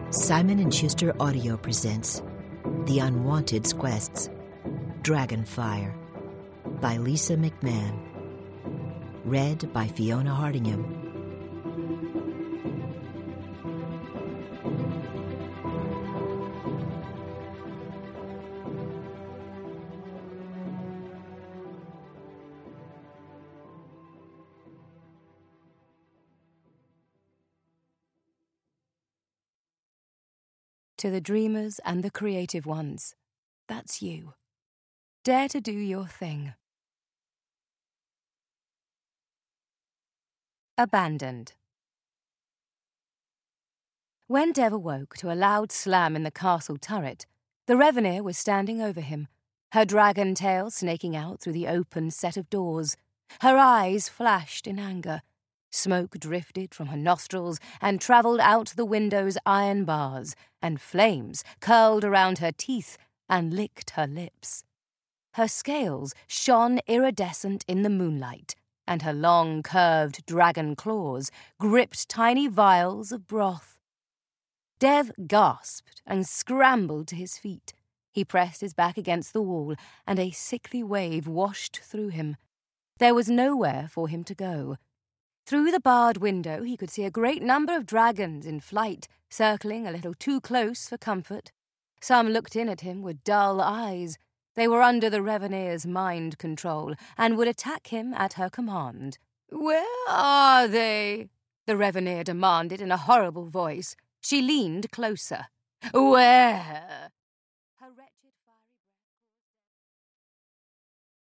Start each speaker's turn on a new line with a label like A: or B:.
A: Simon & Schuster Audio presents The Unwanted Quests, Dragonfire, by Lisa McMahon. Read by Fiona Hardingham.
B: To the dreamers and the creative ones, that's you. Dare to do your thing. Abandoned. When Dev awoke to a loud slam in the castle turret, the Revenir was standing over him, her dragon tail snaking out through the open set of doors. Her eyes flashed in anger. Smoke drifted from her nostrils and travelled out the window's iron bars, and flames curled around her teeth and licked her lips. Her scales shone iridescent in the moonlight, and her long, curved dragon claws gripped tiny vials of broth. Dev gasped and scrambled to his feet. He pressed his back against the wall, and a sickly wave washed through him. There was nowhere for him to go. Through the barred window he could see a great number of dragons in flight, circling a little too close for comfort. Some looked in at him with dull eyes. They were under the Revenir's mind control, and would attack him at her command. "Where are they?" the Revenir demanded in a horrible voice. She leaned closer. "Where?"